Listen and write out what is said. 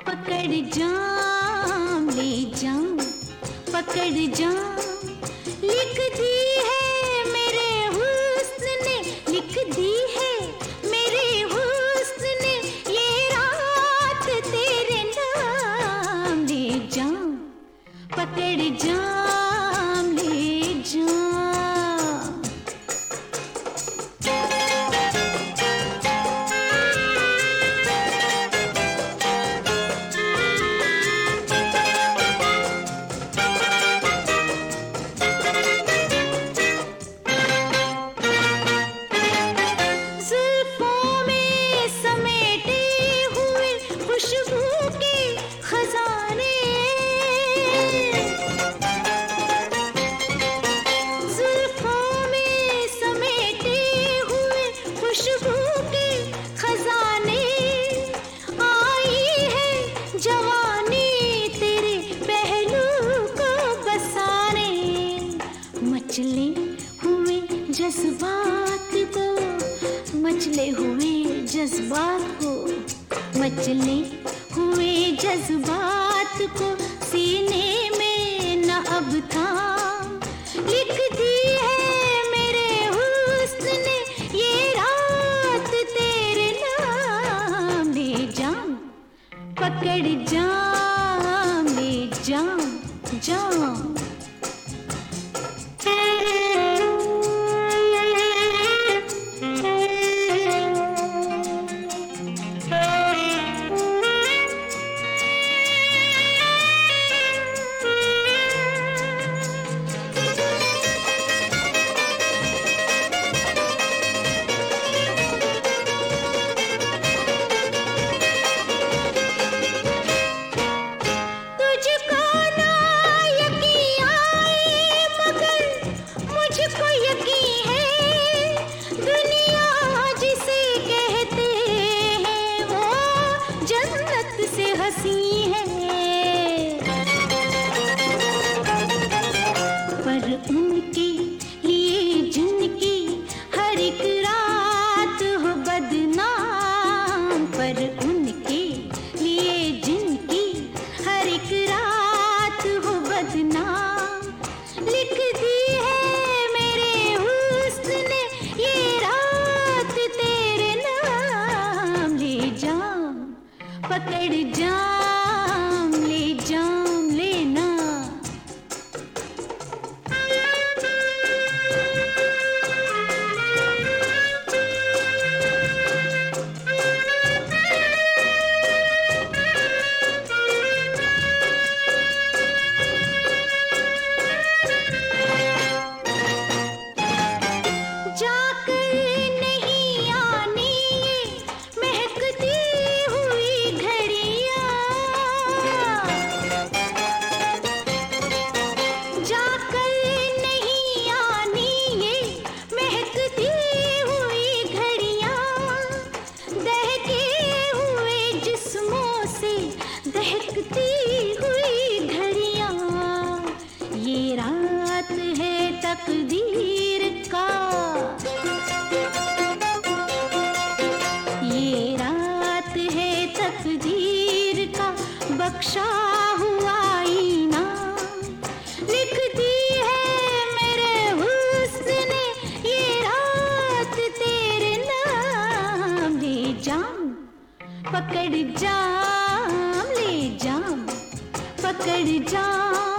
पकड़ जाम ले जाम, पकड़ जाम। लिख दी है मेरे हुस्न ने, लिख दी है मेरे हुस्न ने ये रात तेरे नाम। ले जाम, पकड़ जाम ले जाम। जज्बात को मचले हुए जज्बात को, मचले हुए जज्बात को सीने में न अब था। लिख दी है मेरे हुस्न ने ये रात तेरे नाम। ले जाम, पकड़ जाम ले जाम जाम। पर उनके लिए जिनकी हर एक रात हो बदनाम, पर उनके लिए जिनकी हर एक रात हो बदनाम। लिख दी है मेरे हुस्न ने ये रात तेरे नाम। ले जाम, पकड़ जाम ले जाम लेना। ये रात है तकदीर का, ये रात है तकदीर का बख्शा हुआ इनाम। लिख दी है मेरे हुस्न ने ये रात तेरे नाम। ले जाम, पकड़ जाम ले जाम, पकड़ जाम।